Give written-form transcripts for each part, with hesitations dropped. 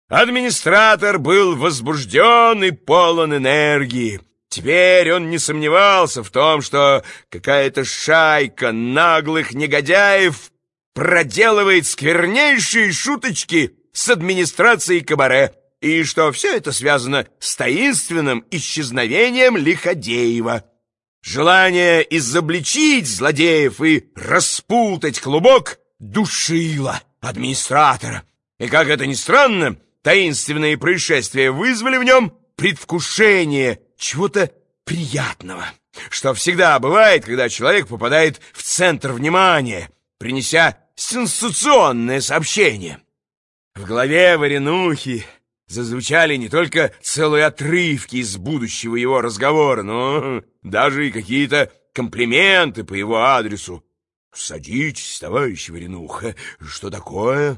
Администратор был возбужден и полон энергии. Теперь он не сомневался в том, что какая-то шайка наглых негодяев проделывает сквернейшие шуточки с администрацией кабаре, и что все это связано с таинственным исчезновением Лиходеева. Желание изобличить злодеев и распутать клубок душило администратора. И, как это ни странно, таинственные происшествия вызвали в нем предвкушение чего-то приятного, что всегда бывает, когда человек попадает в центр внимания, принеся сенсационное сообщение. В голове Варенухи зазвучали не только целые отрывки из будущего его разговора, но даже и какие-то комплименты по его адресу. «Садитесь, товарищ Варенуха, что такое?»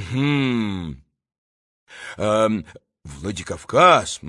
«Владикавказ?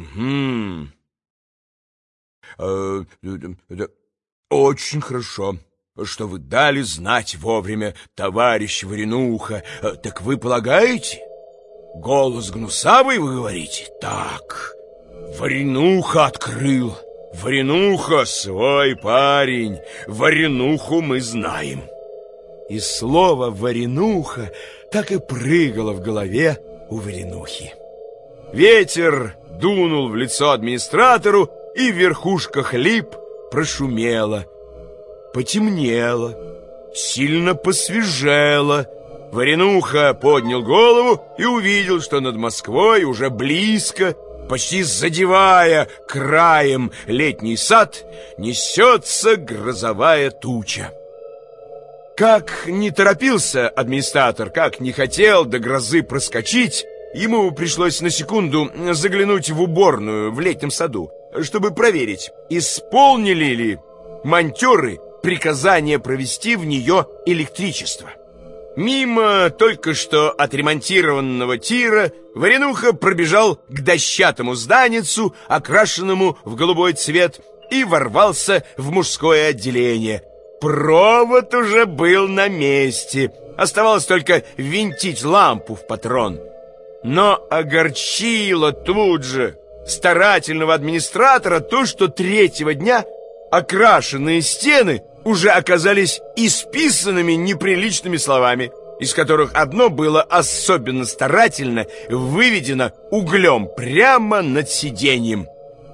Очень хорошо, что вы дали знать вовремя, товарищ Варенуха. Так вы полагаете? Голос гнусавый, вы говорите? Так, Варенуха открыл. Варенуха свой парень, Варенуху мы знаем». И слово «Варенуха» так и прыгало в голове у Варенухи. Ветер дунул в лицо администратору, и в верхушках лип прошумело. Потемнело, сильно посвежело. Варенуха поднял голову и увидел, что над Москвой уже близко, почти задевая краем летний сад, несется грозовая туча. Как не торопился администратор, как не хотел до грозы проскочить, ему пришлось на секунду заглянуть в уборную в летнем саду, чтобы проверить, исполнили ли монтёры приказание провести в нее электричество. Мимо только что отремонтированного тира Варенуха пробежал к дощатому зданицу, окрашенному в голубой цвет, и ворвался в мужское отделение. Провод уже был на месте, оставалось только винтить лампу в патрон. Но огорчило тут же старательного администратора то, что третьего дня окрашенные стены уже оказались исписанными неприличными словами, из которых одно было особенно старательно выведено углем прямо над сиденьем.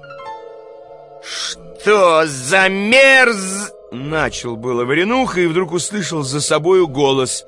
«Что за мерз...» — начал было Варенуха, и вдруг услышал за собою голос.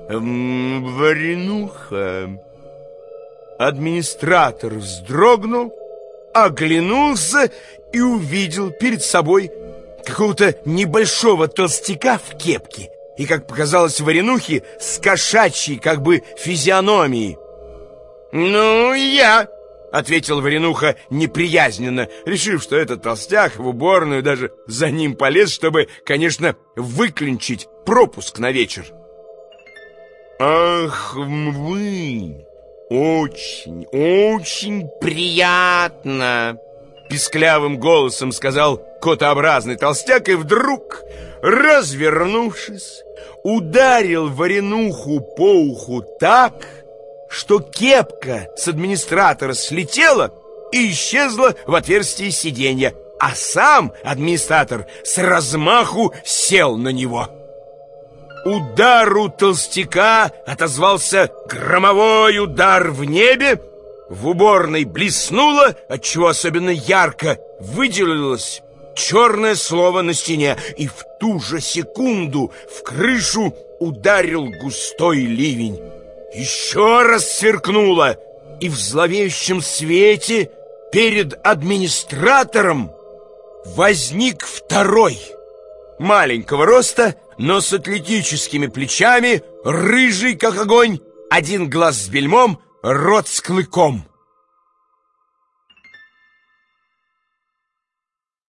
«Варенуха...» Администратор вздрогнул, оглянулся и увидел перед собой какого-то небольшого толстяка в кепке и, как показалось Варенухе, с кошачьей как бы физиономией. «Ну, я...» — ответил Варенуха неприязненно, решив, что этот толстяк в уборную даже за ним полез, чтобы, конечно, выклинчить пропуск на вечер. «Ах, вы... очень, очень приятно!» — писклявым голосом сказал котообразный толстяк, и вдруг, развернувшись, ударил Варенуху по уху так, что кепка с администратора слетела и исчезла в отверстии сиденья, а сам администратор с размаху сел на него. Удару толстяка отозвался громовой удар в небе, в уборной блеснуло, отчего особенно ярко выделилось черное слово на стене, и в ту же секунду в крышу ударил густой ливень. Еще раз сверкнуло, и в зловещем свете перед администратором возник второй, маленького роста, но с атлетическими плечами, рыжий как огонь, один глаз с бельмом, рот с клыком.